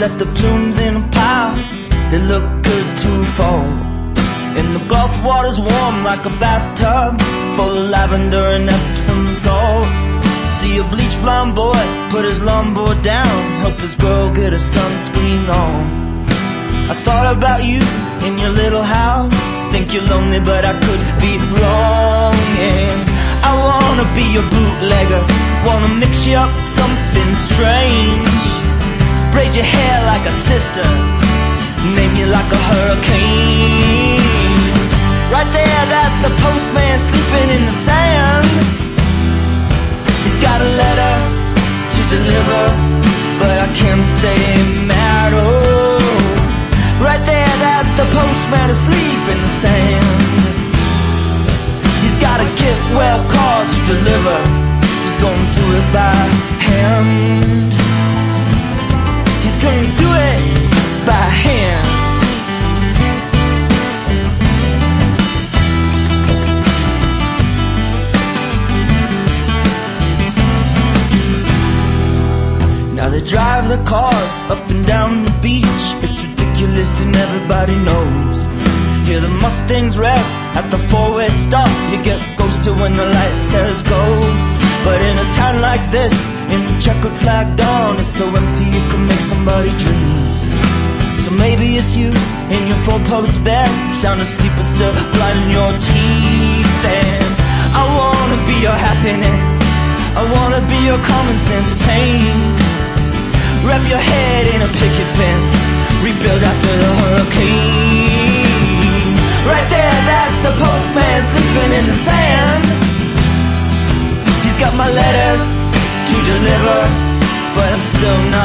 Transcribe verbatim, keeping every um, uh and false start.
left the plumes in a pile. They look good to fall. And the Gulf water's warm like a bathtub, full of lavender and Epsom salt. See a bleach blonde boy put his longboard down, help his girl get her sunscreen on. I thought about you in your little house, think you're lonely but I could be wrong. And I wanna be your bootlegger, wanna mix you up with something strange. Braid your hair like a sister, name you like a hurricane. Right there, that's the postman sleeping in the sand. He's got a letter to deliver, but I can't stay mad. Oh, right there, that's the postman asleep in the sand. He's got a get well call to deliver, he's gonna do it by hand. He's gonna do it by hand. Now they drive their cars up and down the beach. It's ridiculous and everybody knows. Hear the Mustangs rev at the four-way stop. You get ghosted when the light says go. But in a town like this, in the checkered flag dawn, it's so empty you can make somebody dream. So maybe it's you in your four-post bed, sound asleep but still blind in your teeth. And I wanna be your happiness, I wanna be your common sense pain. Wrap your head in a picket fence, rebuild after the hurricane. Right there, that's the postman sleeping in the sand. He's got my letters to deliver, but I'm still not